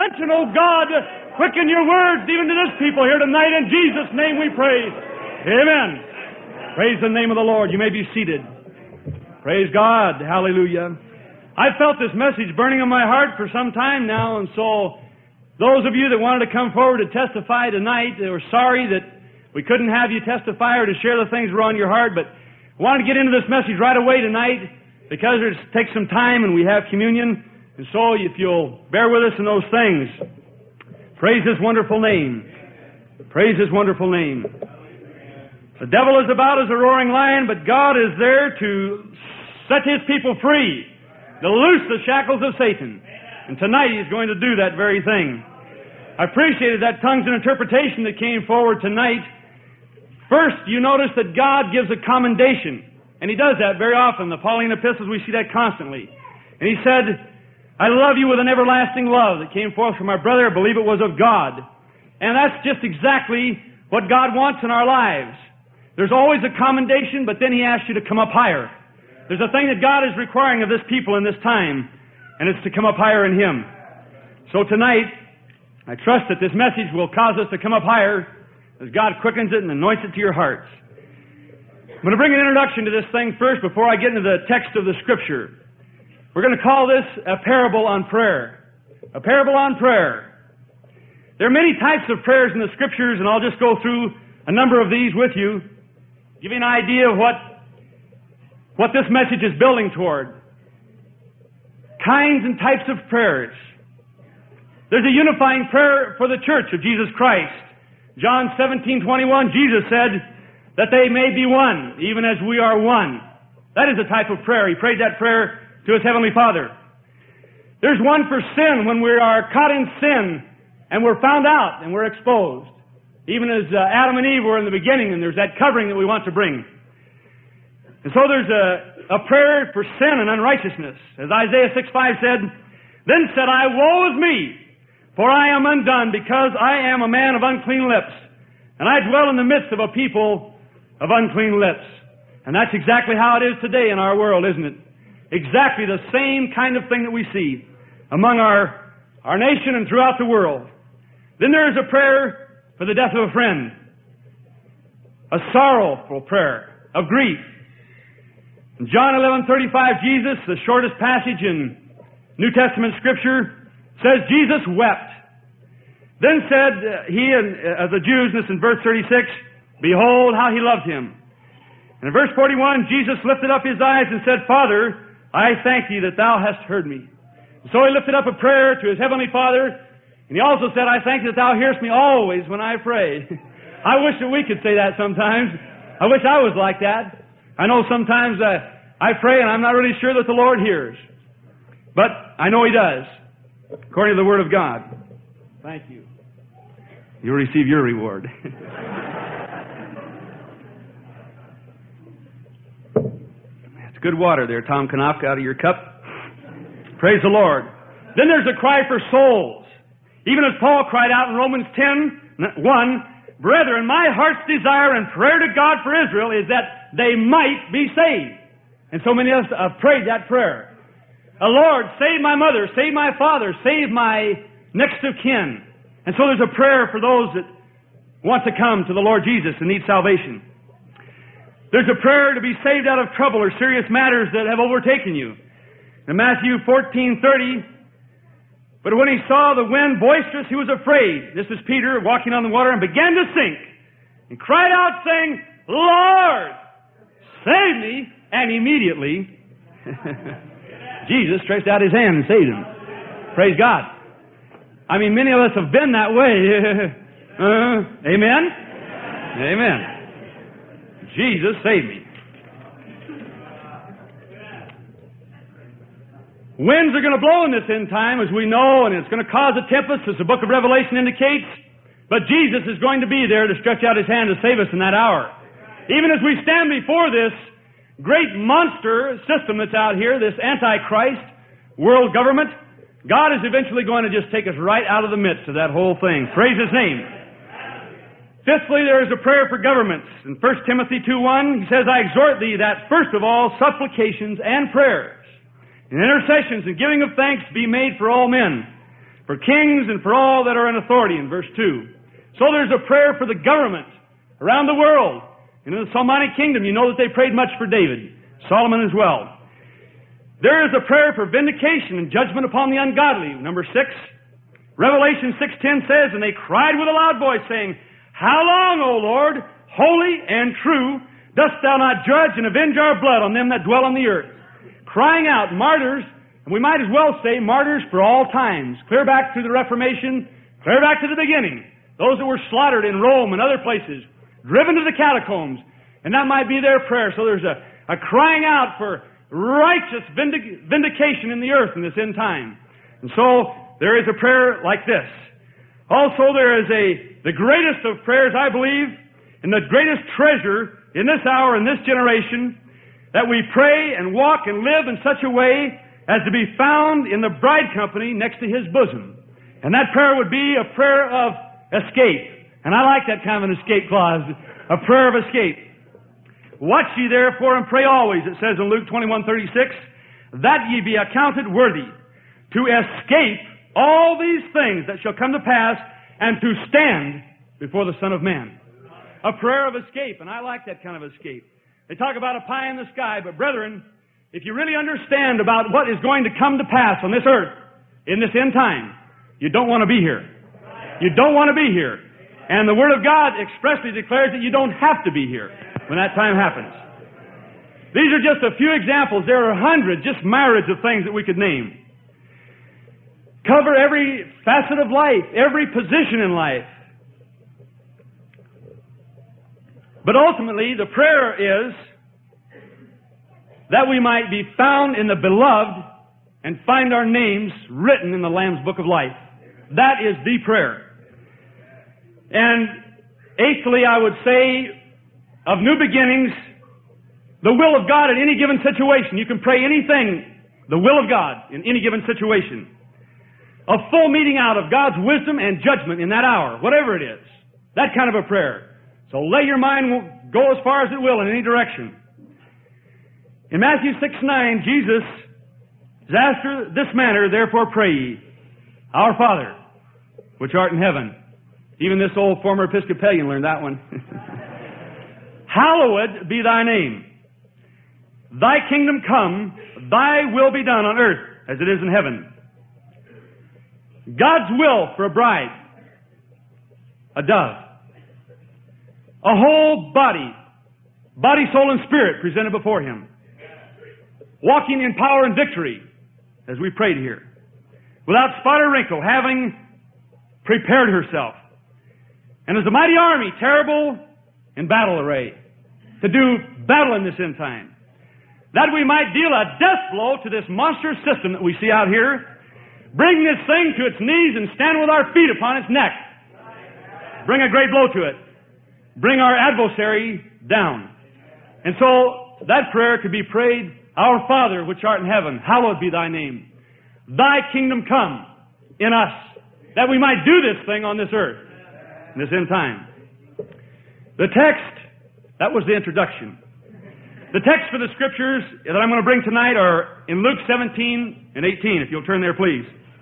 intervention, O God. Quicken your words even to this people here tonight. In Jesus' name we pray. Amen. Praise the name of the Lord. You may be seated. Praise God. Hallelujah. I've felt this message burning in my heart for some time now, and so those of you that wanted to come forward to testify tonight, they were sorry that we couldn't have you testify or to share the things that were on your heart, but I wanted to get into this message right away tonight because it takes some time and we have communion. And so if you'll bear with us in those things, praise His wonderful name. Praise His wonderful name. The devil is about as a roaring lion, but God is there to set His people free, to loose the shackles of Satan. And tonight He's going to do that very thing. I appreciated that tongues and interpretation that came forward tonight. First, you notice that God gives a commendation. And He does that very often. The Pauline epistles, we see that constantly. And He said, I love you with an everlasting love that came forth from our brother. I believe it was of God. And that's just exactly what God wants in our lives. There's always a commendation, but then He asks you to come up higher. There's a thing that God is requiring of this people in this time, and it's to come up higher in Him. So tonight, I trust that this message will cause us to come up higher as God quickens it and anoints it to your hearts. I'm going to bring an introduction to this thing first before I get into the text of the Scripture. We're going to call this a parable on prayer. A parable on prayer. There are many types of prayers in the Scriptures, and I'll just go through a number of these with you, give you an idea of what this message is building toward. Kinds and types of prayers. There's a unifying prayer for the church of Jesus Christ. John 17:21, Jesus said that they may be one, even as we are one. That is a type of prayer. He prayed that prayer to His Heavenly Father. There's one for sin when we are caught in sin and we're found out and we're exposed. Even as Adam and Eve were in the beginning, and there's that covering that we want to bring. And so there's a prayer for sin and unrighteousness. As Isaiah 6:5 said, Then said I, Woe is me, for I am undone, because I am a man of unclean lips, and I dwell in the midst of a people of unclean lips. And that's exactly how it is today in our world, isn't it? Exactly the same kind of thing that we see among our nation and throughout the world. Then there is a prayer for the death of a friend. A sorrowful prayer of grief. In John 11:35, Jesus, the shortest passage in New Testament Scripture, says Jesus wept. Then said he of the Jews, this in verse 36, Behold how He loved him. And in verse 41, Jesus lifted up His eyes and said, Father, I thank Thee that Thou hast heard me. And so He lifted up a prayer to His Heavenly Father, and He also said, I thank Thee that Thou hearest me always when I pray. I wish that we could say that sometimes. I wish I was like that. I know sometimes I pray and I'm not really sure that the Lord hears. But I know He does, according to the Word of God. Thank you. You'll receive your reward. Good water there, Tom Knopf, out of your cup. Praise the Lord. Then there's a cry for souls. Even as Paul cried out in Romans 10:1, Brethren, my heart's desire and prayer to God for Israel is that they might be saved. And so many of us have prayed that prayer. Lord, save my mother, save my father, save my next of kin. And so there's a prayer for those that want to come to the Lord Jesus and need salvation. There's a prayer to be saved out of trouble or serious matters that have overtaken you. In Matthew 14:30, but when he saw the wind boisterous, he was afraid. This is Peter walking on the water and began to sink and cried out saying, Lord, save me. And immediately, Jesus stretched out His hand and saved him. Praise God. I mean, many of us have been that way. Amen? Amen. Jesus saved me. Winds are going to blow in this end time, as we know, and it's going to cause a tempest, as the book of Revelation indicates. But Jesus is going to be there to stretch out His hand to save us in that hour. Even as we stand before this great monster system that's out here, this Antichrist world government, God is eventually going to just take us right out of the midst of that whole thing. Praise His name. Fifthly, there is a prayer for governments. In 1 Timothy 2:1, he says, I exhort thee that, first of all, supplications and prayers, and intercessions and giving of thanks be made for all men, for kings and for all that are in authority in verse 2. So there's a prayer for the government around the world. And in the Solomonic kingdom, you know that they prayed much for David, Solomon as well. There is a prayer for vindication and judgment upon the ungodly, number 6. Revelation 6:10 says, and they cried with a loud voice, saying, How long, O Lord, holy and true, dost thou not judge and avenge our blood on them that dwell on the earth? Crying out, martyrs, and we might as well say martyrs for all times, clear back through the Reformation, clear back to the beginning. Those that were slaughtered in Rome and other places, driven to the catacombs, and that might be their prayer. So there's a crying out for righteous vindication in the earth in this end time. And so there is a prayer like this. Also there is the greatest of prayers, I believe, and the greatest treasure in this hour, in this generation, that we pray and walk and live in such a way as to be found in the bride company next to His bosom. And that prayer would be a prayer of escape. And I like that kind of an escape clause, a prayer of escape. Watch ye therefore and pray always, it says in Luke 21:36, that ye be accounted worthy to escape all these things that shall come to pass and to stand before the Son of Man. A prayer of escape, and I like that kind of escape. They talk about a pie in the sky, but brethren, if you really understand about what is going to come to pass on this earth in this end time, you don't want to be here. You don't want to be here. And the Word of God expressly declares that you don't have to be here when that time happens. These are just a few examples. There are hundreds, just myriads of things that we could name. Cover every facet of life, every position in life. But ultimately, the prayer is that we might be found in the beloved and find our names written in the Lamb's Book of Life. That is the prayer. And eighthly, I would say, of new beginnings, the will of God in any given situation. You can pray anything, the will of God in any given situation. A full meeting out of God's wisdom and judgment in that hour, whatever it is. That kind of a prayer. So let your mind go as far as it will in any direction. In Matthew 6:9, Jesus is after this manner, therefore pray ye, Our Father, which art in heaven. Even this old former Episcopalian learned that one. Hallowed be thy name. Thy kingdom come, thy will be done on earth as it is in heaven. God's will for a bride. A dove. A whole body, soul, and spirit presented before Him. Walking in power and victory, as we prayed here. Without spot or wrinkle, having prepared herself. And as a mighty army, terrible in battle array, to do battle in this end time. That we might deal a death blow to this monstrous system that we see out here, bring this thing to its knees and stand with our feet upon its neck. Bring a great blow to it. Bring our adversary down. And so that prayer could be prayed, Our Father which art in heaven, hallowed be thy name. Thy kingdom come in us, that we might do this thing on this earth, in this end time. The text, that was the introduction. The text for the scriptures that I'm going to bring tonight are in Luke 17 and 18, if you'll turn there, please.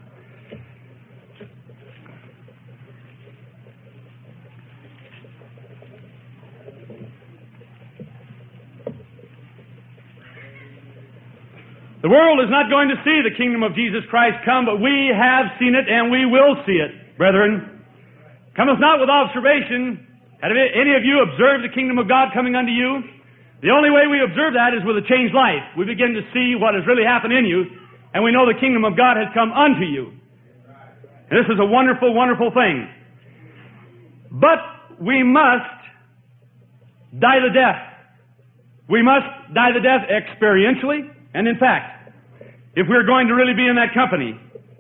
The world is not going to see the kingdom of Jesus Christ come, but we have seen it and we will see it, brethren. Cometh not with observation. Have any of you observed the kingdom of God coming unto you? The only way we observe that is with a changed life. We begin to see what has really happened in you, and we know the kingdom of God has come unto you. And this is a wonderful, wonderful thing. But we must die the death. We must die the death experientially and in fact, if we're going to really be in that company.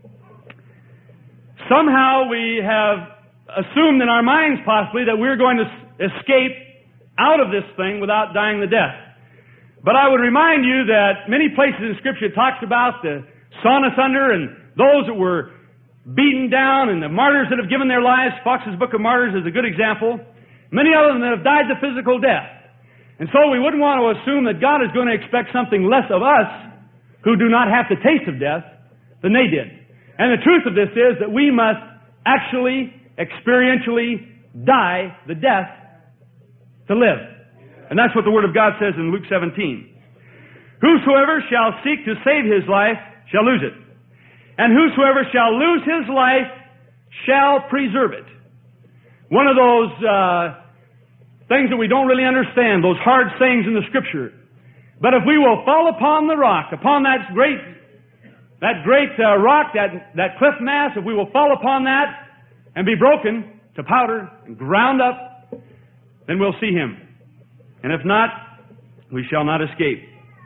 Somehow we have assumed in our minds possibly that we're going to escape out of this thing without dying the death. But I would remind you that many places in Scripture it talks about the sawn asunder and those that were beaten down and the martyrs that have given their lives. Fox's Book of Martyrs is a good example. Many of them that have died the physical death. And so we wouldn't want to assume that God is going to expect something less of us who do not have the taste of death than they did. And the truth of this is that we must actually, experientially die the death to live. And that's what the Word of God says in Luke 17. Whosoever shall seek to save his life shall lose it. And whosoever shall lose his life shall preserve it. One of those things that we don't really understand, those hard sayings in the Scripture. But if we will fall upon the rock, upon that great rock, that cliff mass, if we will fall upon that and be broken to powder and ground up, then we'll see Him. And if not, we shall not escape.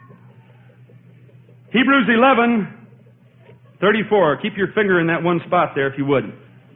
Hebrews 11:34. Keep your finger in that one spot there, if you would.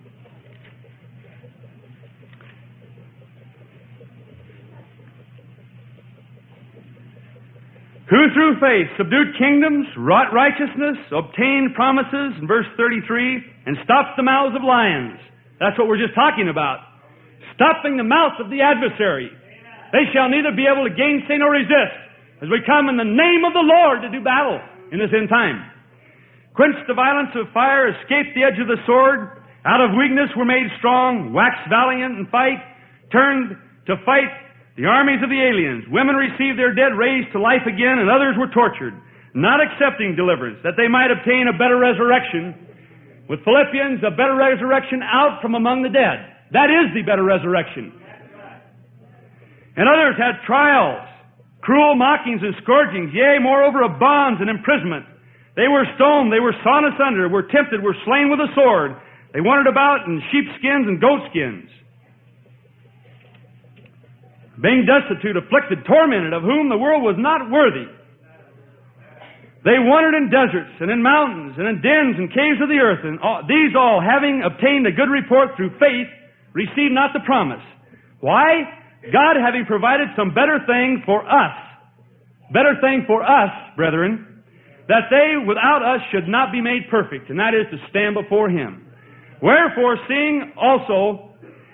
Who through faith subdued kingdoms, wrought righteousness, obtained promises, in verse 33, and stopped the mouths of lions. That's what we're just talking about. Stopping the mouth of the adversary. They shall neither be able to gainsay nor resist, as we come in the name of the Lord to do battle in this end time. Quenched the violence of fire, escaped the edge of the sword, out of weakness were made strong, waxed valiant in fight, turned to fight the armies of the aliens. Women received their dead raised to life again, and others were tortured, not accepting deliverance, that they might obtain a better resurrection. With Philippians, a better resurrection out from among the dead. That is the better resurrection. And others had trials, cruel mockings and scourgings, yea, moreover of bonds and imprisonment. They were stoned, they were sawn asunder, were tempted, were slain with a sword. They wandered about in sheepskins and goatskins. Being destitute, afflicted, tormented, of whom the world was not worthy. They wandered in deserts and in mountains and in dens and caves of the earth, and these all, having obtained a good report through faith, received not the promise. Why? God having provided some better thing for us, brethren, that they without us should not be made perfect, and that is to stand before Him. Wherefore, seeing also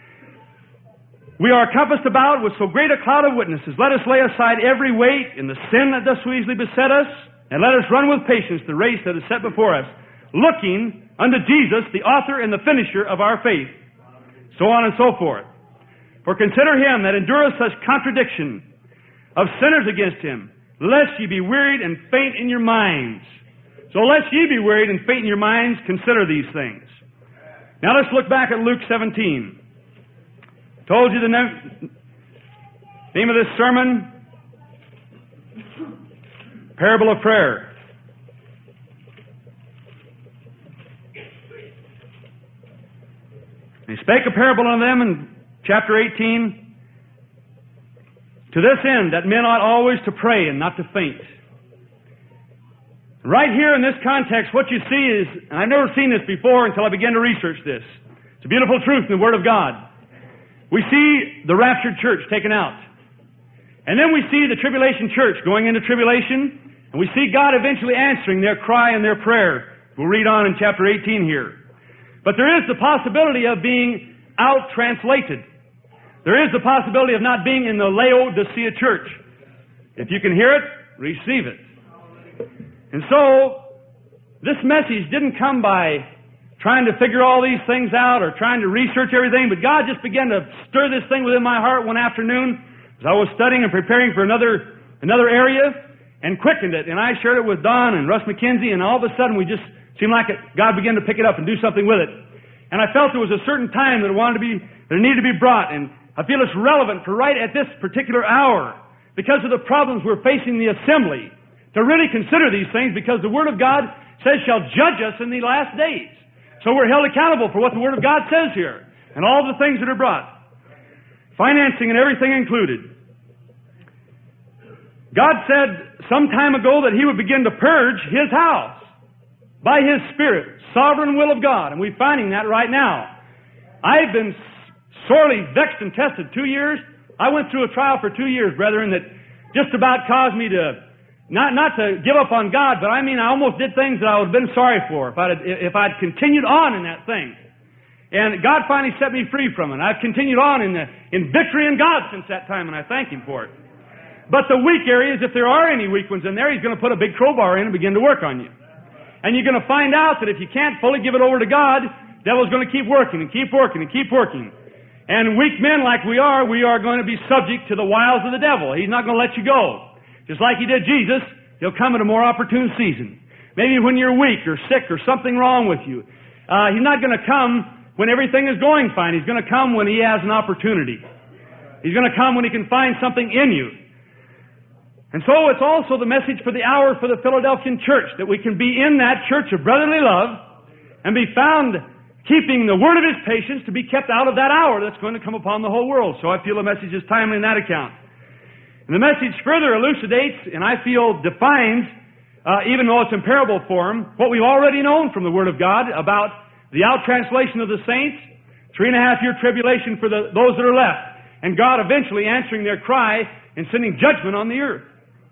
we are compassed about with so great a cloud of witnesses, let us lay aside every weight and the sin that doth so easily beset us, and let us run with patience the race that is set before us, looking unto Jesus, the author and the finisher of our faith. So on and so forth. For consider Him that endureth such contradiction of sinners against Him, lest ye be wearied and faint in your minds. So lest ye be wearied and faint in your minds, consider these things. Now let's look back at Luke 17. Told you the name of this sermon, Parable of Prayer. He spake a parable unto them in chapter 18, to this end, that men ought always to pray and not to faint. Right here in this context, what you see is, and I've never seen this before until I began to research this. It's a beautiful truth in the Word of God. We see the raptured church taken out. And then we see the tribulation church going into tribulation, and we see God eventually answering their cry and their prayer. We'll read on in chapter 18 here. But there is the possibility of being out-translated. There is the possibility of not being in the Laodicea church. If you can hear it, receive it. And so, this message didn't come by trying to figure all these things out or trying to research everything, but God just began to stir this thing within my heart one afternoon as I was studying and preparing for another area, and quickened it. And I shared it with Don and Russ McKenzie, and all of a sudden we just seemed like God began to pick it up and do something with it. And I felt there was a certain time that it needed to be brought, and I feel it's relevant for right at this particular hour, because of the problems we're facing in the assembly, to really consider these things, because the Word of God says shall judge us in the last days. So we're held accountable for what the Word of God says here, and all the things that are brought. Financing and everything included. God said some time ago that He would begin to purge His house by His Spirit, sovereign will of God, and we're finding that right now. I've been sorely vexed and tested 2 years. I went through a trial for 2 years, brethren, that just about caused me to Not to give up on God, but I mean, I almost did things that I would have been sorry for if I'd continued on in that thing. And God finally set me free from it. I've continued on in victory in God since that time, and I thank Him for it. But the weak areas, if there are any weak ones in there, He's going to put a big crowbar in and begin to work on you. And you're going to find out that if you can't fully give it over to God, the devil's going to keep working and keep working and keep working. And weak men like we are going to be subject to the wiles of the devil. He's not going to let you go. Just like He did Jesus, He'll come at a more opportune season. Maybe when you're weak or sick or something wrong with you. He's not going to come when everything is going fine. He's going to come when He has an opportunity. He's going to come when He can find something in you. And so it's also the message for the hour for the Philadelphian church, that we can be in that church of brotherly love and be found keeping the word of His patience to be kept out of that hour that's going to come upon the whole world. So I feel the message is timely in that account. And the message further elucidates, and I feel defines, even though it's in parable form, what we've already known from the Word of God about the out-translation of the saints, 3.5-year tribulation for those that are left, and God eventually answering their cry and sending judgment on the earth.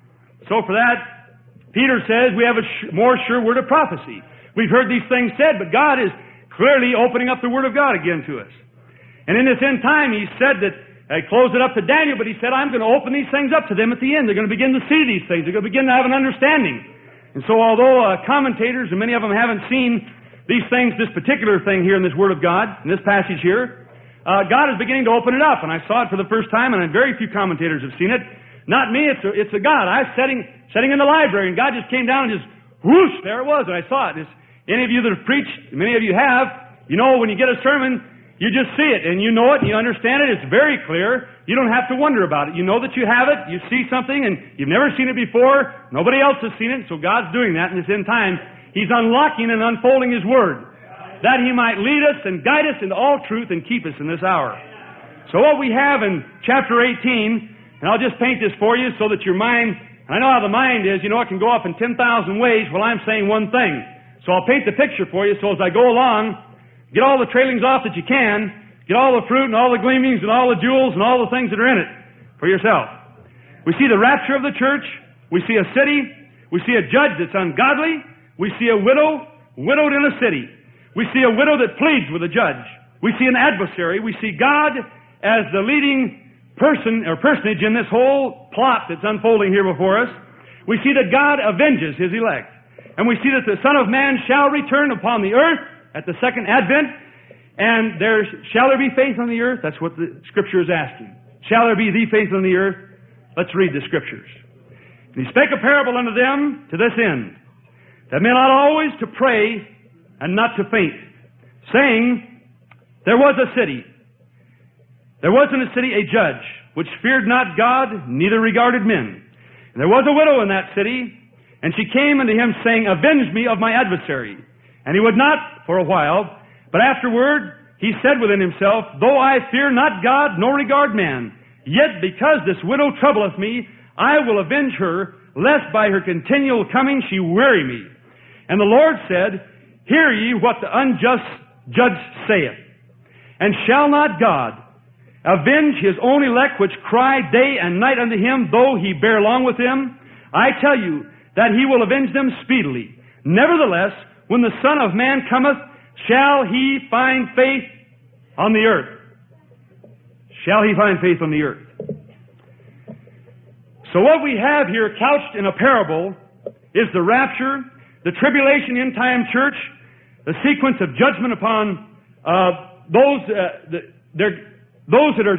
So for that, Peter says we have a more sure word of prophecy. We've heard these things said, but God is clearly opening up the Word of God again to us. And in this end time, He said that, He closed it up to Daniel, but He said, I'm going to open these things up to them at the end. They're going to begin to see these things. They're going to begin to have an understanding. And so although commentators, and many of them haven't seen these things, this particular thing here in this Word of God, in this passage here, God is beginning to open it up. And I saw it for the first time, and very few commentators have seen it. Not me, it's a God. I was sitting in the library, and God just came down and just, whoosh, there it was, and I saw it. Any of you that have preached, many of you have, you know when you get a sermon, you just see it, and you know it, and you understand it. It's very clear. You don't have to wonder about it. You know that you have it. You see something, and you've never seen it before. Nobody else has seen it, so God's doing that in this end time. He's unlocking and unfolding His Word, that He might lead us and guide us into all truth and keep us in this hour. So what we have in chapter 18, and I'll just paint this for you so that your mind, and I know how the mind is, you know, it can go off in 10,000 ways while I'm saying one thing. So I'll paint the picture for you so as I go along, get all the trailings off that you can, get all the fruit and all the gleanings and all the jewels and all the things that are in it for yourself. We see the rapture of the church. We see a city. We see a judge that's ungodly. We see a widow, widowed in a city. We see a widow that pleads with a judge. We see an adversary. We see God as the leading person or personage in this whole plot that's unfolding here before us. We see that God avenges His elect. And we see that the Son of Man shall return upon the earth at the second advent. And shall there be faith on the earth? That's what the Scripture is asking. Shall there be the faith on the earth? Let's read the Scriptures. And He spake a parable unto them to this end, that men ought always to pray and not to faint, saying, there was a city. There was in the city a judge, which feared not God, neither regarded men. And there was a widow in that city, and she came unto him, saying, avenge me of my adversary. And he would not for a while, but afterward he said within himself, though I fear not God, nor regard man, yet because this widow troubleth me, I will avenge her, lest by her continual coming she weary me. And the Lord said, hear ye what the unjust judge saith. And shall not God avenge His own elect, which cry day and night unto Him, though He bear long with them? I tell you that He will avenge them speedily. Nevertheless, when the Son of Man cometh, shall He find faith on the earth? Shall He find faith on the earth? So what we have here couched in a parable is the rapture, the tribulation end time church, the sequence of judgment upon those that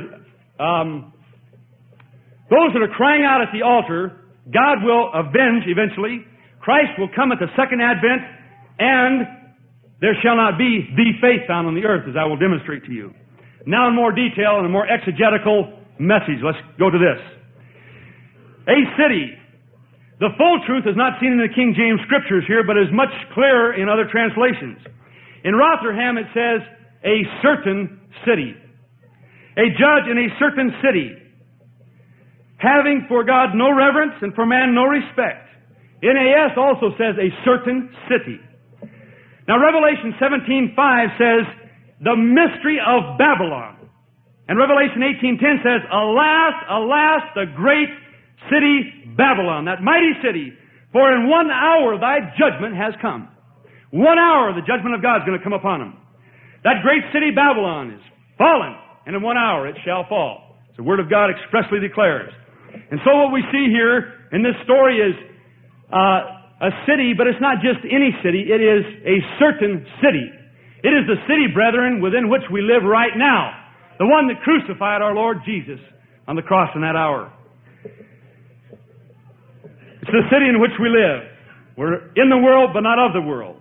are crying out at the altar. God will avenge eventually. Christ will come at the second advent, and there shall not be the faith found on the earth, as I will demonstrate to you. Now in more detail and a more exegetical message, let's go to this. A city. The full truth is not seen in the King James Scriptures here, but is much clearer in other translations. In Rotherham it says, a certain city. A judge in a certain city, having for God no reverence and for man no respect. NAS also says a certain city. Now Revelation 17:5 says, the mystery of Babylon. And Revelation 18:10 says, alas, alas, the great city Babylon, that mighty city, for in 1 hour thy judgment has come. 1 hour the judgment of God is going to come upon them. That great city Babylon is fallen, and in 1 hour it shall fall. The Word of God expressly declares. And so what we see here in this story is a city, but it's not just any city. It is a certain city. It is the city, brethren, within which we live right now. The one that crucified our Lord Jesus on the cross in that hour. It's the city in which we live. We're in the world, but not of the world.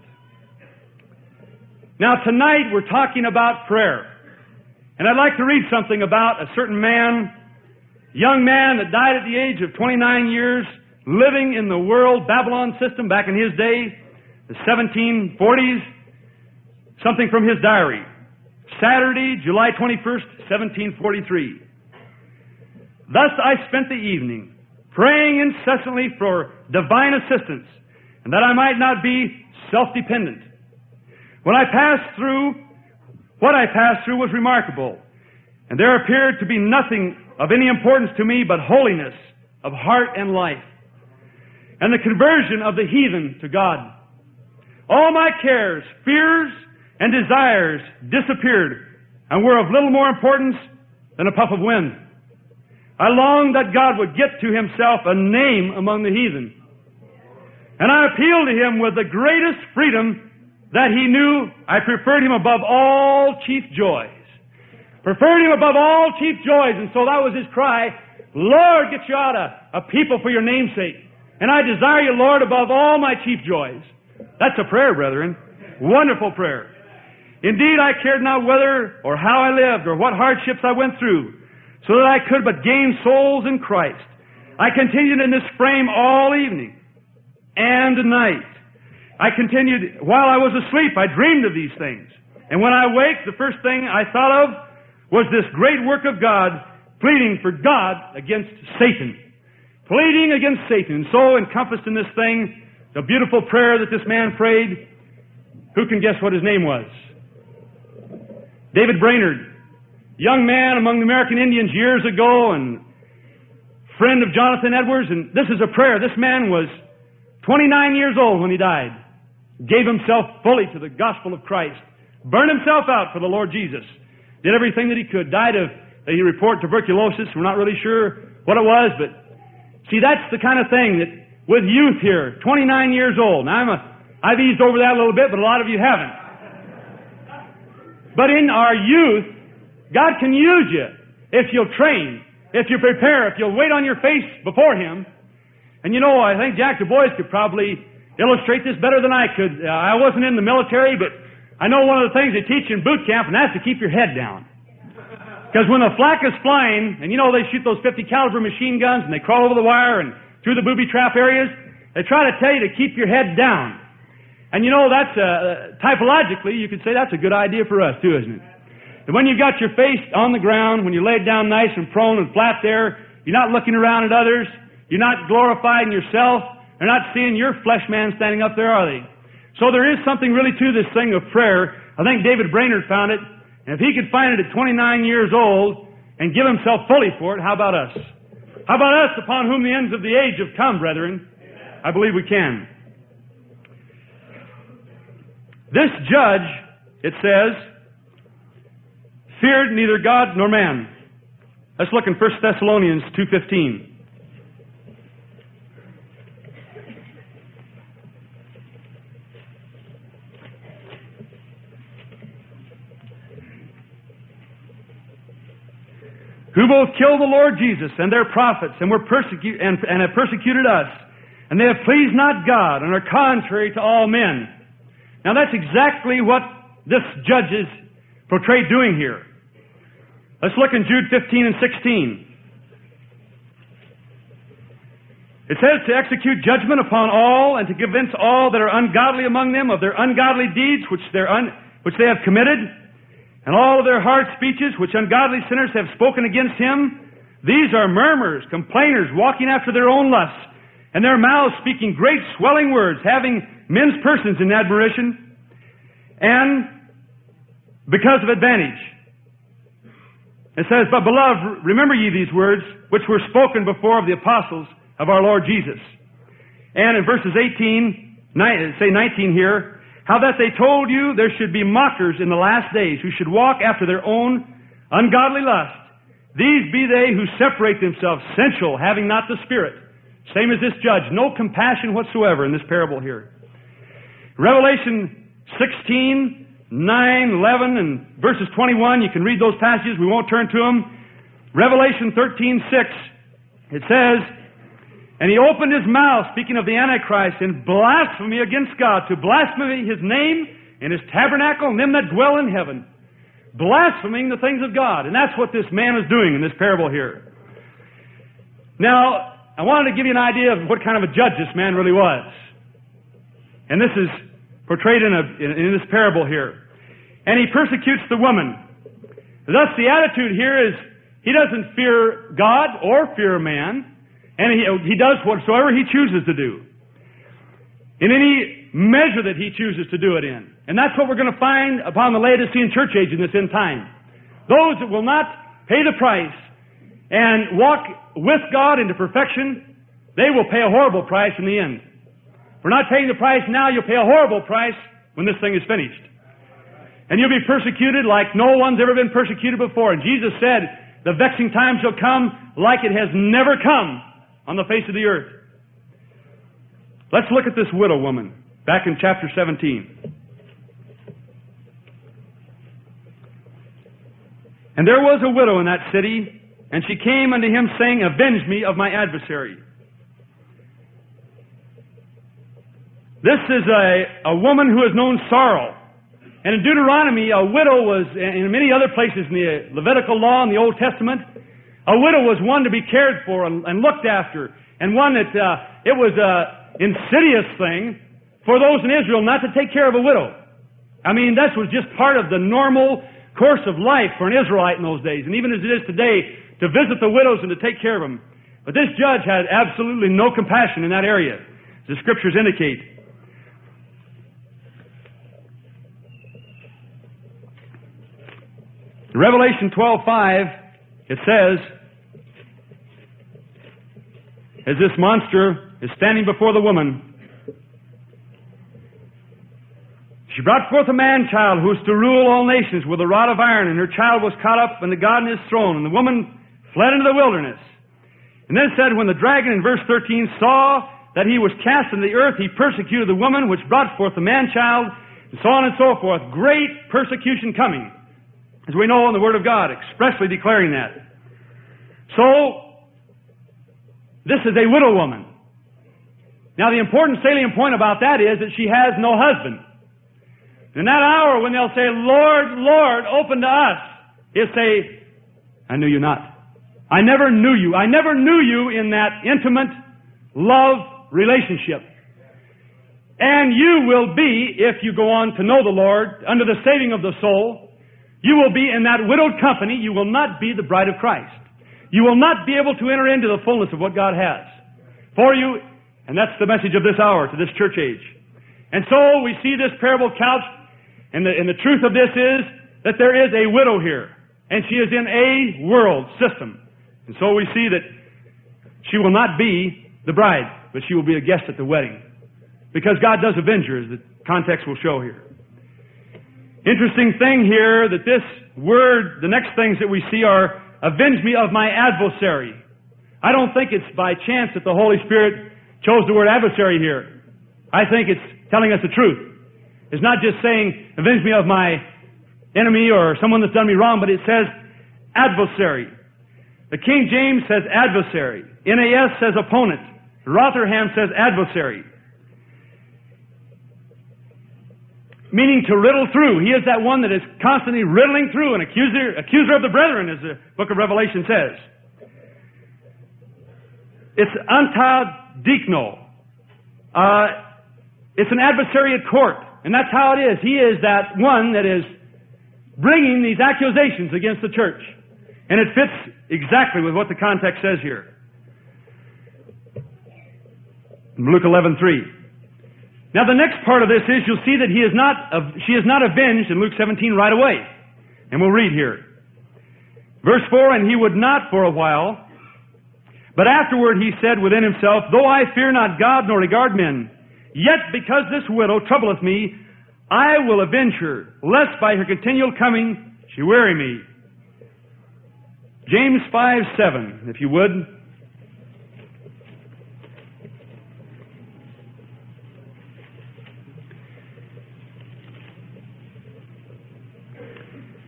Now, tonight we're talking about prayer. And I'd like to read something about a certain man, young man that died at the age of 29 years, living in the world Babylon system back in his day, the 1740s. Something from his diary. Saturday, July 21st, 1743. Thus I spent the evening, praying incessantly for divine assistance, and that I might not be self-dependent. What I passed through was remarkable, and there appeared to be nothing of any importance to me but holiness of heart and life, and the conversion of the heathen to God. All my cares, fears, and desires disappeared and were of little more importance than a puff of wind. I longed that God would get to Himself a name among the heathen. And I appealed to Him with the greatest freedom that He knew. I preferred Him above all chief joys. Preferred Him above all chief joys. And so that was His cry, Lord, get you out a people for your name's sake. And I desire you, Lord, above all my chief joys. That's a prayer, brethren. Wonderful prayer. Indeed, I cared not whether or how I lived or what hardships I went through, so that I could but gain souls in Christ. I continued in this frame all evening and night. I continued while I was asleep. I dreamed of these things. And when I waked, the first thing I thought of was this great work of God, pleading for God against Satan. Pleading against Satan. And so encompassed in this thing, the beautiful prayer that this man prayed. Who can guess what his name was? David Brainerd, young man among the American Indians years ago and friend of Jonathan Edwards. And this is a prayer. This man was 29 years old when he died. Gave himself fully to the gospel of Christ. Burned himself out for the Lord Jesus. Did everything that he could. Died of, he reported tuberculosis. We're not really sure what it was, but see, that's the kind of thing that with youth here, 29 years old. Now I've eased over that a little bit, but a lot of you haven't. But in our youth, God can use you if you'll train, if you prepare, if you'll wait on your face before Him. And you know, I think Jack Du Bois could probably illustrate this better than I could. I wasn't in the military, but I know one of the things they teach in boot camp, and that's to keep your head down. Because when the flak is flying, and you know they shoot those 50 caliber machine guns, and they crawl over the wire and through the booby trap areas, they try to tell you to keep your head down. And you know, that's, typologically, you could say that's a good idea for us too, isn't it? And when you've got your face on the ground, when you're laid down nice and prone and flat there, you're not looking around at others, you're not glorifying yourself, they're not seeing your flesh man standing up there, are they? So there is something really to this thing of prayer. I think David Brainerd found it, and if he could find it at 29 years old and give himself fully for it, how about us? How about us upon whom the ends of the age have come, brethren? I believe we can. This judge, it says, feared neither God nor man. Let's look in 1 Thessalonians 2:15. Who both killed the Lord Jesus and their prophets and were and have persecuted us, and they have pleased not God and are contrary to all men. Now that's exactly what this judge is portrayed doing here. Let's look in Jude 15 and 16. It says to execute judgment upon all and to convince all that are ungodly among them of their ungodly deeds which they have committed, and all of their hard speeches which ungodly sinners have spoken against him. These are murmurers, complainers, walking after their own lusts, and their mouths speaking great swelling words, having men's persons in admiration, and because of advantage. It says, but beloved, remember ye these words, which were spoken before of the apostles of our Lord Jesus. And in verses 19 here, how that they told you there should be mockers in the last days, who should walk after their own ungodly lust. These be they who separate themselves, sensual, having not the Spirit. Same as this judge. No compassion whatsoever in this parable here. Revelation 16, 9, 11, and verses 21, you can read those passages. We won't turn to them. Revelation 13, 6, it says, "And he opened his mouth," speaking of the Antichrist, "in blasphemy against God, to blaspheme his name and his tabernacle and them that dwell in heaven." Blaspheming the things of God. And that's what this man is doing in this parable here. Now, I wanted to give you an idea of what kind of a judge this man really was. And this is portrayed in this parable here. "And he persecutes the woman." Thus, the attitude here is he doesn't fear God or fear man, and he does whatsoever he chooses to do, in any measure that he chooses to do it in. And that's what we're going to find upon the Laodicean church age in this end time. Those that will not pay the price and walk with God into perfection, they will pay a horrible price in the end. If we're not paying the price now, you'll pay a horrible price when this thing is finished. And you'll be persecuted like no one's ever been persecuted before. And Jesus said, "The vexing time shall come like it has never come on the face of the earth." Let's look at this widow woman back in chapter 17. "And there was a widow in that city, and she came unto him, saying, Avenge me of my adversary." This is a woman who has known sorrow. And in Deuteronomy, a widow was, and in many other places in the Levitical law in the Old Testament, a widow was one to be cared for and looked after, and one that it was an insidious thing for those in Israel not to take care of a widow. I mean, this was just part of the normal course of life for an Israelite in those days, and even as it is today, to visit the widows and to take care of them. But this judge had absolutely no compassion in that area, as the Scriptures indicate. In Revelation 12:5, it says, as this monster is standing before the woman, "She brought forth a man-child who was to rule all nations with a rod of iron, and her child was caught up unto God in his throne. And the woman fled into the wilderness." And then it said, "When the dragon," in verse 13, "saw that he was cast into the earth, he persecuted the woman which brought forth the man-child," and so on and so forth. Great persecution coming, as we know in the Word of God, expressly declaring that. So, this is a widow woman. Now, the important salient point about that is that she has no husband. In that hour when they'll say, "Lord, Lord, open to us," he'll say, "I knew you not. I never knew you. I never knew you in that intimate love relationship." And you will be, if you go on to know the Lord, under the saving of the soul, you will be in that widowed company. You will not be the bride of Christ. You will not be able to enter into the fullness of what God has for you. And that's the message of this hour to this church age. And so we see this parable couched, and the truth of this is that there is a widow here, and she is in a world system. And so we see that she will not be the bride, but she will be a guest at the wedding. Because God does avenge her, as the context will show here. Interesting thing here, that this word, the next things that we see are, "Avenge me of my adversary." I don't think it's by chance that the Holy Spirit chose the word adversary here. I think it's telling us the truth. It's not just saying, "Avenge me of my enemy or someone that's done me wrong," but it says adversary. The King James says adversary. NAS says opponent. Rotherham says adversary. Meaning to riddle through. He is that one that is constantly riddling through, an accuser of the brethren, as the book of Revelation says. It's antadikno. It's an adversary at court. And that's how it is. He is that one that is bringing these accusations against the church. And it fits exactly with what the context says here. In Luke 11:3. Now the next part of this is, you'll see that she is not avenged in Luke 17 right away. And we'll read here. Verse 4, "And he would not for a while, but afterward he said within himself, Though I fear not God nor regard men, yet because this widow troubleth me, I will avenge her, lest by her continual coming she weary me." James 5:7, if you would.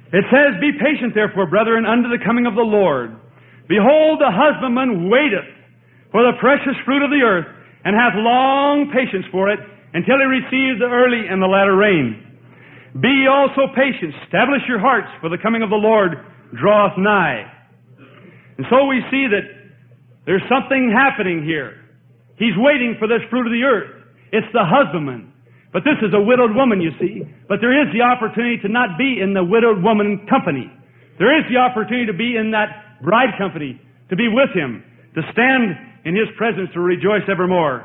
It says, Be patient, therefore, brethren, unto the coming of the Lord. Behold, the husbandman waiteth for the precious fruit of the earth, and hath long patience for it, until he receive the early and the latter rain. Be ye also patient, establish your hearts, for the coming of the Lord draweth nigh. And so we see that there's something happening here. He's waiting for this fruit of the earth. It's the husbandman. But this is a widowed woman, you see. But there is the opportunity to not be in the widowed woman company. There is the opportunity to be in that bride company, to be with him, to stand in his presence, to rejoice evermore.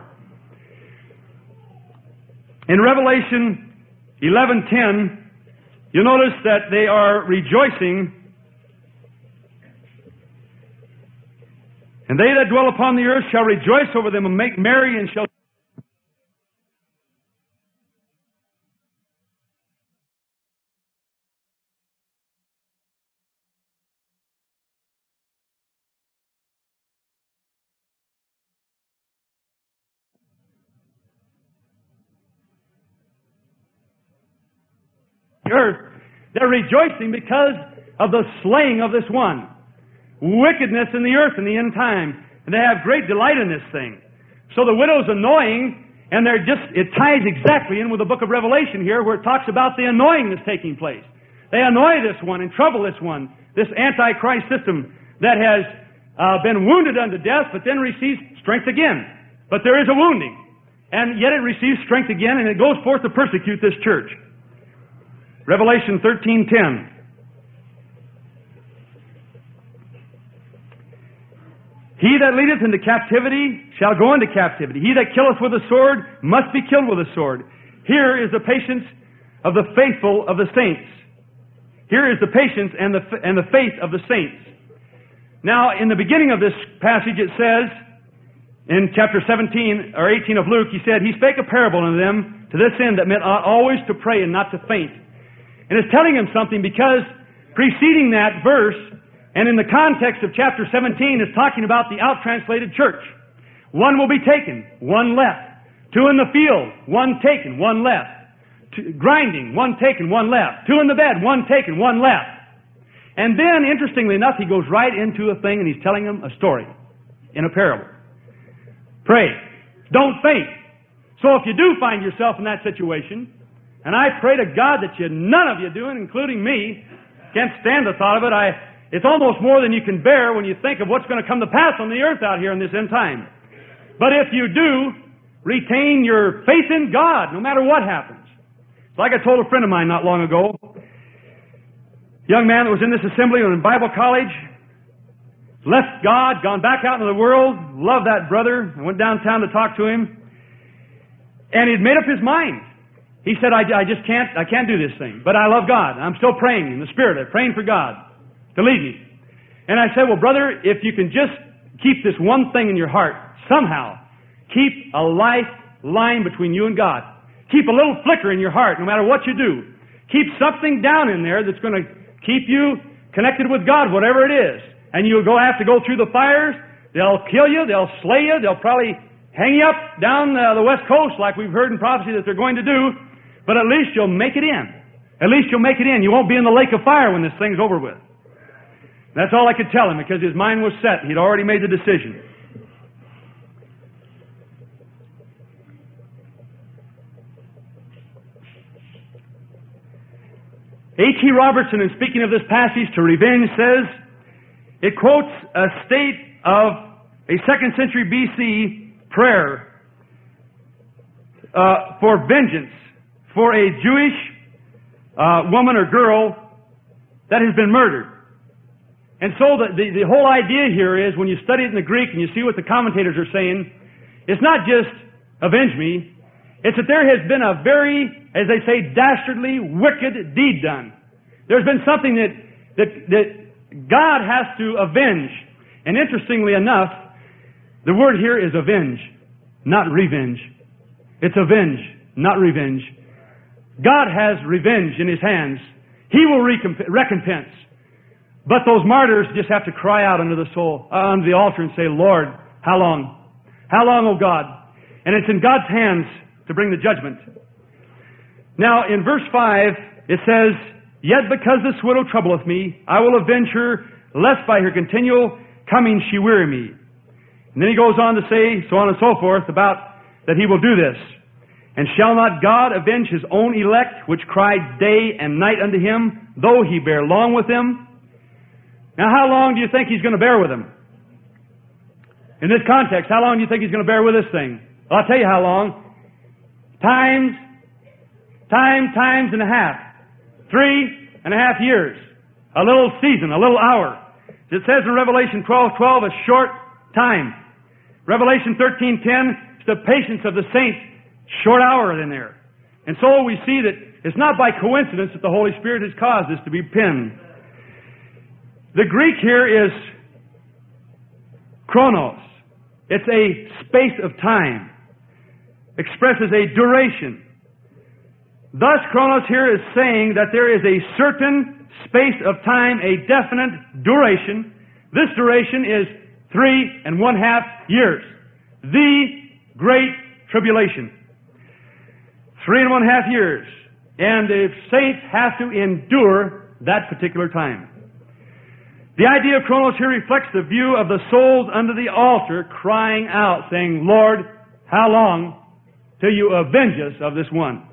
In Revelation 11:10, you'll notice that they are rejoicing. And they that dwell upon the earth shall rejoice over them and make merry and shall... earth. They're rejoicing because of the slaying of this one. Wickedness in the earth in the end time. And they have great delight in this thing. So the widow's annoying, and it ties exactly in with the book of Revelation here, where it talks about the annoying that's taking place. They annoy this one and trouble this one, this Antichrist system that has been wounded unto death, but then receives strength again. But there is a wounding. And yet it receives strength again, and it goes forth to persecute this church. Revelation 13:10. He that leadeth into captivity shall go into captivity. He that killeth with a sword must be killed with a sword. Here is the patience of the faithful of the saints. Here is the patience and the faith of the saints. Now, in the beginning of this passage, it says, in chapter 17 or 18 of Luke, he said, He spake a parable unto them to this end, that men ought always to pray and not to faint. And it's telling him something, because preceding that verse, and in the context of chapter 17, is talking about the out-translated church. One will be taken, one left. Two in the field, one taken, one left. Grinding, one taken, one left. Two in the bed, one taken, one left. And then, interestingly enough, he goes right into a thing, and he's telling them a story in a parable. Pray. Don't faint. So if you do find yourself in that situation, and I pray to God that none of you do it, including me, can't stand the thought of it. It's almost more than you can bear when you think of what's going to come to pass on the earth out here in this end time. But if you do, retain your faith in God, no matter what happens. It's like I told a friend of mine not long ago, a young man that was in this assembly and in Bible college, left God, gone back out into the world, loved that brother. I went downtown to talk to him, and he'd made up his mind. He said, I can't do this thing, but I love God. I'm still praying in the Spirit. I'm praying for God to lead me. And I said, well, brother, if you can just keep this one thing in your heart, somehow, keep a lifeline between you and God. Keep a little flicker in your heart, no matter what you do. Keep something down in there that's going to keep you connected with God, whatever it is. And you'll have to go through the fires. They'll kill you. They'll slay you. They'll probably hang you up down the West Coast, like we've heard in prophecy that they're going to do. But at least you'll make it in. At least you'll make it in. You won't be in the lake of fire when this thing's over with. That's all I could tell him, because his mind was set. He'd already made the decision. H.E. Robertson, in speaking of this passage to revenge, says, it quotes a state of a 2nd century B.C. prayer for vengeance for a Jewish woman or girl that has been murdered. And so the whole idea here is, when you study it in the Greek and you see what the commentators are saying, it's not just avenge me. It's that there has been a very, as they say, dastardly, wicked deed done. There's been something that God has to avenge. And interestingly enough, the word here is avenge, not revenge. It's avenge, not revenge. God has revenge in His hands. He will recompense. But those martyrs just have to cry out under the altar and say, Lord, how long? How long, O God? And it's in God's hands to bring the judgment. Now, in verse 5, it says, Yet because this widow troubleth me, I will avenge her, lest by her continual coming she weary me. And then he goes on to say, so on and so forth, about that he will do this. And shall not God avenge his own elect, which cry day and night unto him, though he bear long with them? Now how long do you think he's going to bear with them? In this context, how long do you think he's going to bear with this thing? Well, I'll tell you how long. Times and a half. 3.5 years. A little season, a little hour. It says in Revelation 12:12, a short time. Revelation 13:10, it's the patience of the saints. Short hour in there. And so we see that it's not by coincidence that the Holy Spirit has caused this to be penned. The Greek here is chronos. It's a space of time. Expresses a duration. Thus, chronos here is saying that there is a certain space of time, a definite duration. This duration is 3.5 years. The Great Tribulation. 3.5 years. And the saints have to endure that particular time. The idea of chronos here reflects the view of the souls under the altar crying out, saying, Lord, how long till you avenge us of this one?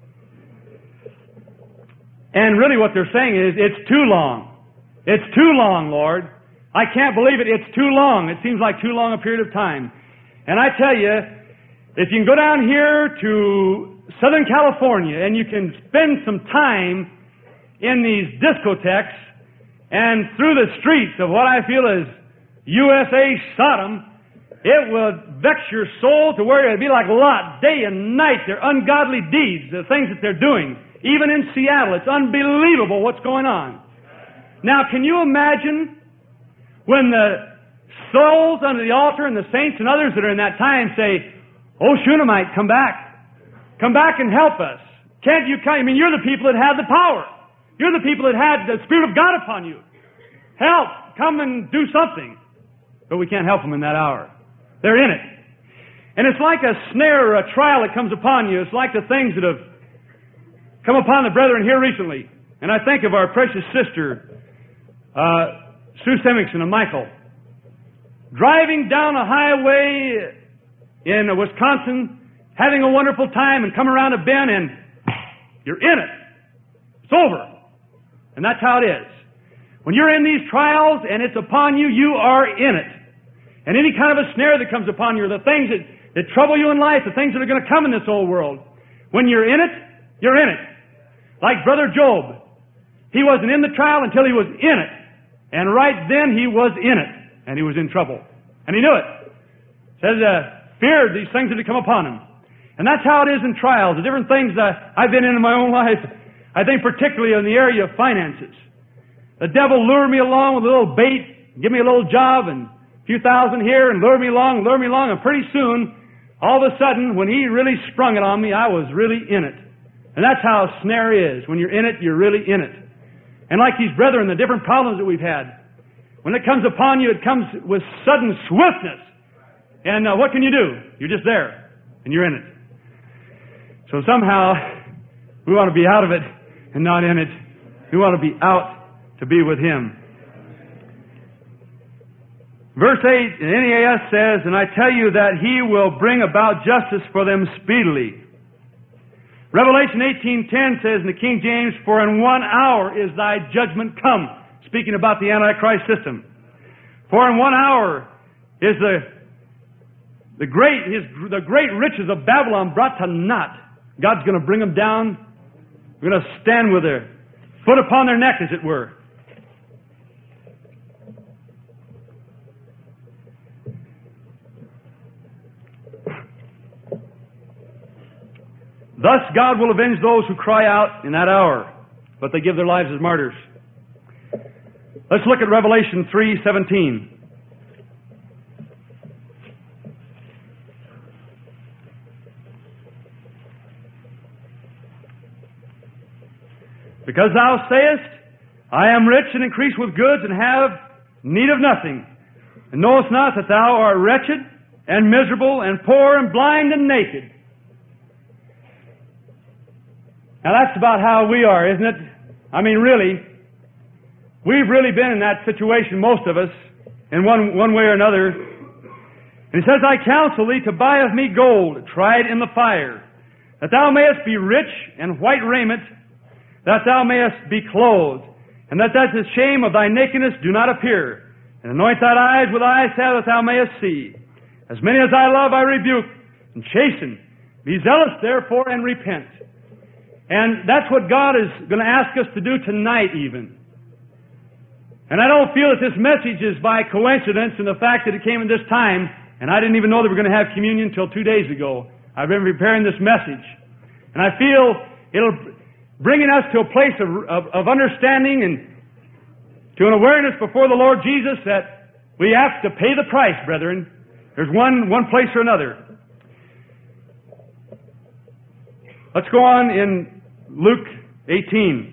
And really what they're saying is, it's too long. It's too long, Lord. I can't believe it. It's too long. It seems like too long a period of time. And I tell you, if you can go down here to Southern California and you can spend some time in these discotheques and through the streets of what I feel is USA Sodom, it will vex your soul to where it'll be like Lot, day and night. Their ungodly deeds, the things that they're doing. Even in Seattle, it's unbelievable what's going on. Now, can you imagine when the souls under the altar and the saints and others that are in that time say, Oh, Shunammite, come back. Come back and help us. Can't you come? I mean, you're the people that had the power. You're the people that had the Spirit of God upon you. Help. Come and do something. But we can't help them in that hour. They're in it. And it's like a snare or a trial that comes upon you. It's like the things that have come upon the brethren here recently. And I think of our precious sister, Sue Semickson and Michael, driving down a highway in Wisconsin, having a wonderful time, and come around a bend and you're in it. It's over. And that's how it is. When you're in these trials and it's upon you, you are in it. And any kind of a snare that comes upon you, the things that trouble you in life, the things that are going to come in this old world, when you're in it, you're in it. Like Brother Job. He wasn't in the trial until he was in it. And right then he was in it. And he was in trouble. And he knew it. It says, feared these things that had come upon him. And that's how it is in trials. The different things that I've been in my own life, I think particularly in the area of finances. The devil lured me along with a little bait, give me a little job and a few thousand here, and lured me along, and pretty soon, all of a sudden, when he really sprung it on me, I was really in it. And that's how a snare is. When you're in it, you're really in it. And like these brethren, the different problems that we've had, when it comes upon you, it comes with sudden swiftness. And what can you do? You're just there, and you're in it. So somehow, we want to be out of it and not in it. We want to be out to be with Him. Verse 8 in NAS says, And I tell you that He will bring about justice for them speedily. Revelation 18:10 says in the King James, For in 1 hour is thy judgment come. Speaking about the Antichrist system. For in 1 hour is the great riches of Babylon brought to naught. God's going to bring them down. We're going to stand with their foot upon their neck, as it were. Thus God will avenge those who cry out in that hour, but they give their lives as martyrs. Let's look at Revelation 3:17. Because thou sayest, I am rich and increase with goods and have need of nothing, and knowest not that thou art wretched and miserable and poor and blind and naked. Now that's about how we are, isn't it? I mean, really, we've really been in that situation, most of us, in one way or another. And he says, I counsel thee to buy of me gold, tried in the fire, that thou mayest be rich, and white raiment, that thou mayest be clothed, and that the shame of thy nakedness do not appear. And anoint thine eyes with eye salve, that thou mayest see. As many as I love I rebuke, and chasten. Be zealous therefore, and repent. And that's what God is going to ask us to do tonight even. And I don't feel that this message is by coincidence in the fact that it came at this time, and I didn't even know that we were going to have communion until 2 days ago. I've been preparing this message. And I feel it'll bringing us to a place of understanding and to an awareness before the Lord Jesus that we have to pay the price, brethren. There's one place or another. Let's go on in Luke 18.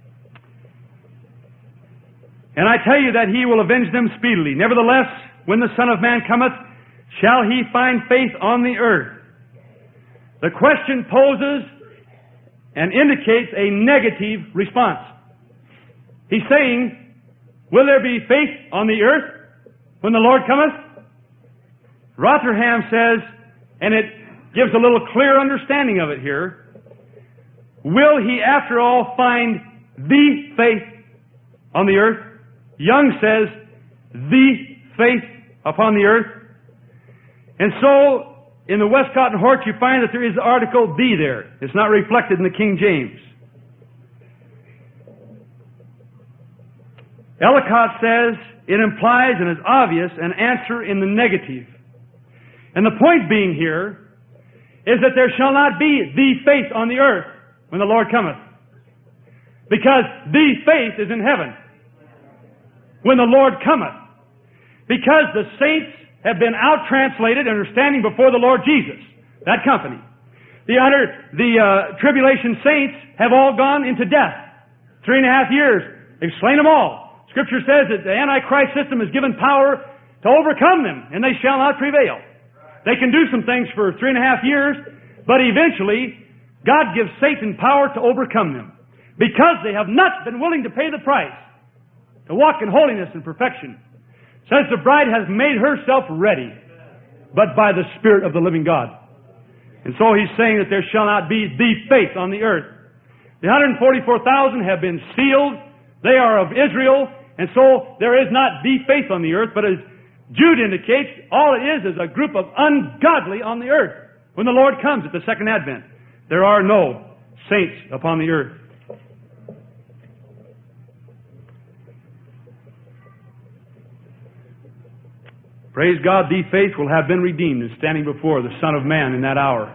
And I tell you that he will avenge them speedily. Nevertheless, when the Son of Man cometh, shall he find faith on the earth? The question poses and indicates a negative response. He's saying, will there be faith on the earth when the Lord cometh? Rotherham says, and it gives a little clear understanding of it here, will he after all find the faith on the earth? Young says, the faith upon the earth. And so, in the Westcott and Hort, you find that there is the article "the" there. It's not reflected in the King James. Ellicott says, it implies and is obvious an answer in the negative. And the point being here is that there shall not be the faith on the earth when the Lord cometh. Because the faith is in heaven when the Lord cometh. Because the saints have been out-translated and are standing before the Lord Jesus, that company. The tribulation saints have all gone into death. 3.5 years. They've slain them all. Scripture says that the Antichrist system is given power to overcome them, and they shall not prevail. They can do some things for 3.5 years, but eventually God gives Satan power to overcome them because they have not been willing to pay the price to walk in holiness and perfection. Says the bride has made herself ready, but by the Spirit of the living God. And so he's saying that there shall not be the faith on the earth. The 144,000 have been sealed. They are of Israel, and so there is not the faith on the earth, but as Jude indicates, all it is a group of ungodly on the earth. When the Lord comes at the second advent, there are no saints upon the earth. Praise God, the faith will have been redeemed and standing before the Son of Man in that hour.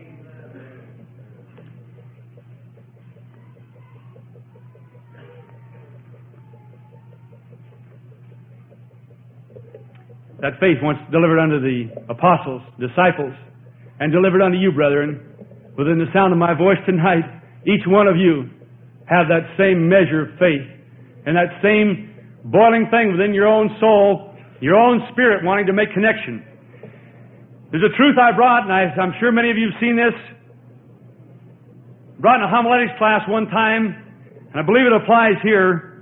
That faith once delivered unto the apostles, disciples, and delivered unto you, brethren, within the sound of my voice tonight, each one of you have that same measure of faith and that same boiling thing within your own soul, your own spirit wanting to make connection. There's a truth I brought, and I'm sure many of you have seen this. Brought in a homiletics class one time, and I believe it applies here.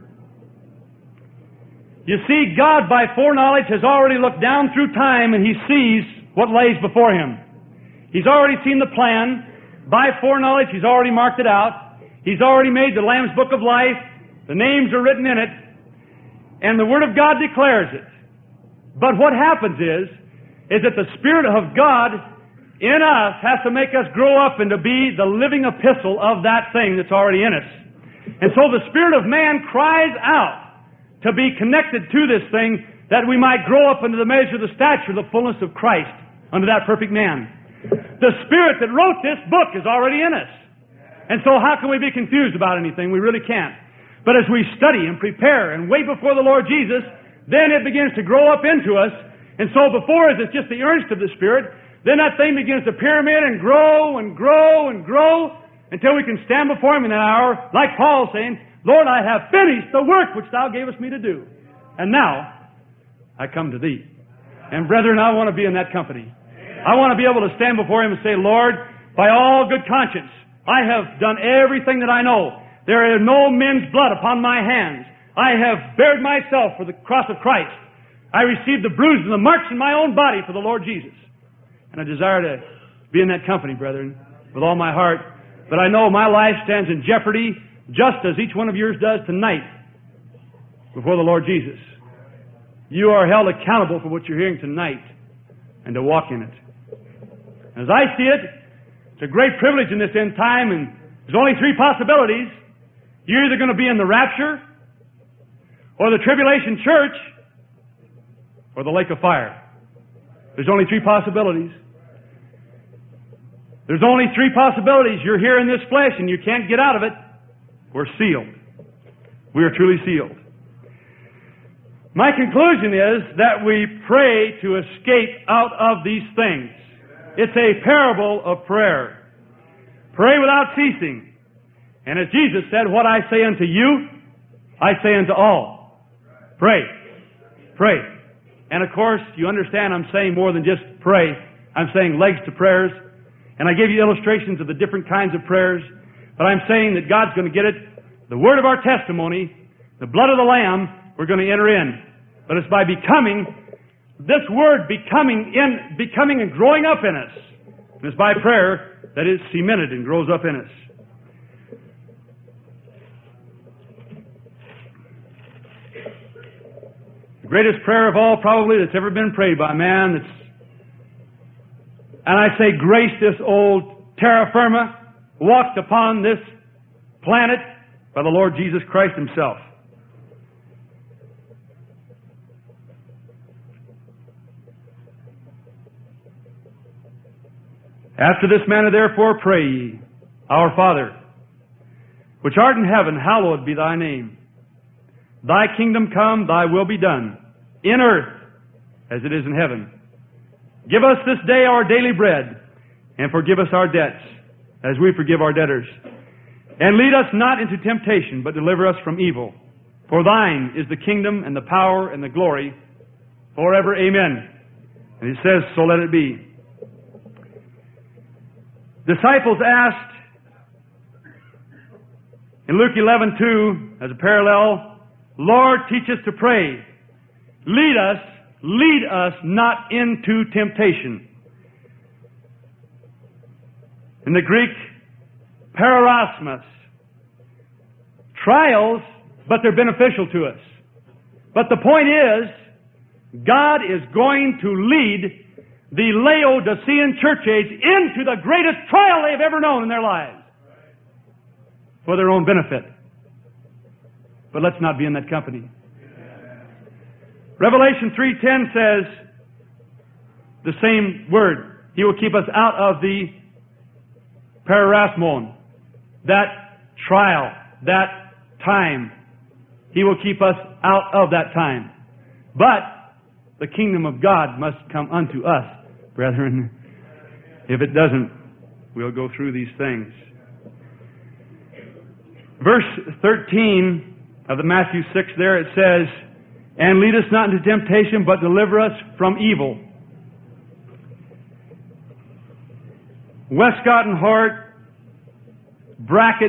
You see, God by foreknowledge has already looked down through time and He sees what lays before Him. He's already seen the plan. By foreknowledge, He's already marked it out. He's already made the Lamb's Book of Life. The names are written in it. And the Word of God declares it. But what happens is that the Spirit of God in us has to make us grow up and to be the living epistle of that thing that's already in us. And so the Spirit of man cries out to be connected to this thing, that we might grow up into the measure of the stature of the fullness of Christ, unto that perfect man. The Spirit that wrote this book is already in us. And so how can we be confused about anything? We really can't. But as we study and prepare and wait before the Lord Jesus, then it begins to grow up into us. And so before us it's just the earnest of the Spirit. Then that thing begins to pyramid and grow and grow and grow until we can stand before Him in that hour, like Paul saying, Lord, I have finished the work which Thou gavest me to do. And now I come to Thee. And brethren, I want to be in that company. I want to be able to stand before Him and say, Lord, by all good conscience, I have done everything that I know. There is no men's blood upon my hands. I have bared myself for the cross of Christ. I received the bruises and the marks in my own body for the Lord Jesus. And I desire to be in that company, brethren, with all my heart. But I know my life stands in jeopardy, just as each one of yours does tonight, before the Lord Jesus. You are held accountable for what you're hearing tonight, and to walk in it. As I see it, it's a great privilege in this end time, and there's only three possibilities. You're either going to be in the rapture, or the tribulation church, or the lake of fire. There's only three possibilities. There's only three possibilities. You're here in this flesh and you can't get out of it. We're sealed. We are truly sealed. My conclusion is that we pray to escape out of these things. It's a parable of prayer. Pray without ceasing. And as Jesus said, what I say unto you, I say unto all. Pray. Pray. And of course, you understand I'm saying more than just pray. I'm saying legs to prayers. And I gave you illustrations of the different kinds of prayers. But I'm saying that God's going to get it. The word of our testimony, the blood of the Lamb, we're going to enter in. But it's by becoming, this word becoming and growing up in us. And it's by prayer that it's cemented and grows up in us. The greatest prayer of all probably that's ever been prayed by man, and I say grace this old terra firma, walked upon this planet by the Lord Jesus Christ Himself. After this manner therefore pray ye, Our Father, which art in heaven, hallowed be Thy name. Thy kingdom come, Thy will be done, in earth as it is in heaven. Give us this day our daily bread, and forgive us our debts, as we forgive our debtors. And lead us not into temptation, but deliver us from evil. For Thine is the kingdom, and the power, and the glory, forever. Amen. And it says, so let it be. Disciples asked in Luke 11:2, as a parallel, Lord, teach us to pray. Lead us not into temptation. In the Greek, pararasmos. Trials, but they're beneficial to us. But the point is, God is going to lead the Laodicean church age into the greatest trial they've ever known in their lives. For their own benefit. But let's not be in that company. Revelation 3:10 says the same word. He will keep us out of the pararasmon, that trial, that time. He will keep us out of that time. But the kingdom of God must come unto us, brethren. If it doesn't, we'll go through these things. Verse 13 of the Matthew 6 there, it says, and lead us not into temptation, but deliver us from evil. Westcott and Hort, brackets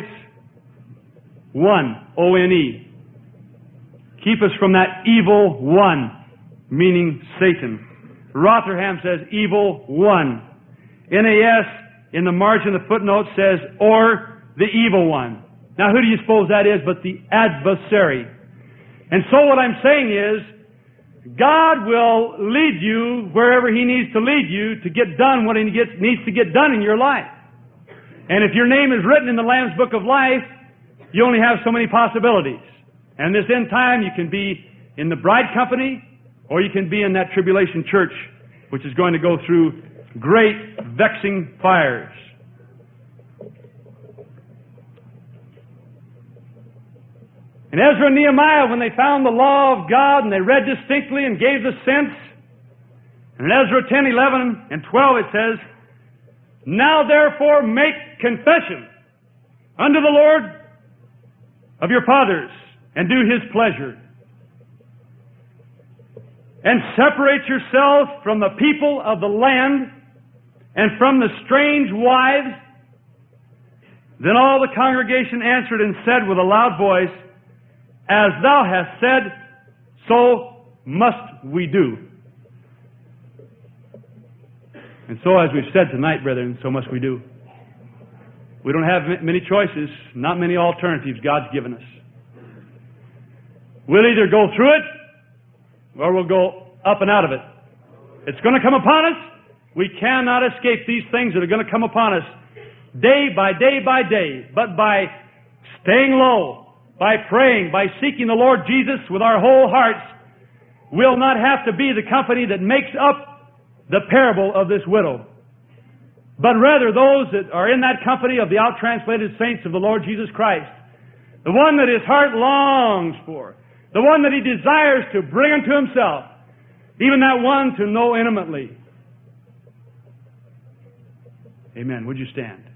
1, O-N-E. Keep us from that evil one, meaning Satan. Rotherham says evil one. NAS, in the margin of the footnote, says, or the evil one. Now, who do you suppose that is but the adversary? And so what I'm saying is, God will lead you wherever He needs to lead you to get done what He needs to get done in your life. And if your name is written in the Lamb's Book of Life, you only have so many possibilities. And this end time, you can be in the bride company, or you can be in that tribulation church, which is going to go through great vexing fires. And Ezra and Nehemiah, when they found the law of God and they read distinctly and gave the sense, and in Ezra 10, 11, and 12 it says, now therefore make confession unto the Lord of your fathers, and do His pleasure. And separate yourselves from the people of the land, and from the strange wives, Then all the congregation answered and said with a loud voice, As thou hast said, so must we do. And so, as we've said tonight, brethren, so must we do. We don't have many choices, not many alternatives God's given us. We'll either go through it, or we'll go up and out of it. It's going to come upon us. We cannot escape these things that are going to come upon us day by day by day. But by staying low, by praying, by seeking the Lord Jesus with our whole hearts, we'll not have to be the company that makes up the parable of this widow. But rather those that are in that company of the out-translated saints of the Lord Jesus Christ. The one that his heart longs for. The one that he desires to bring unto himself. Even that one to know intimately. Amen. Would you stand?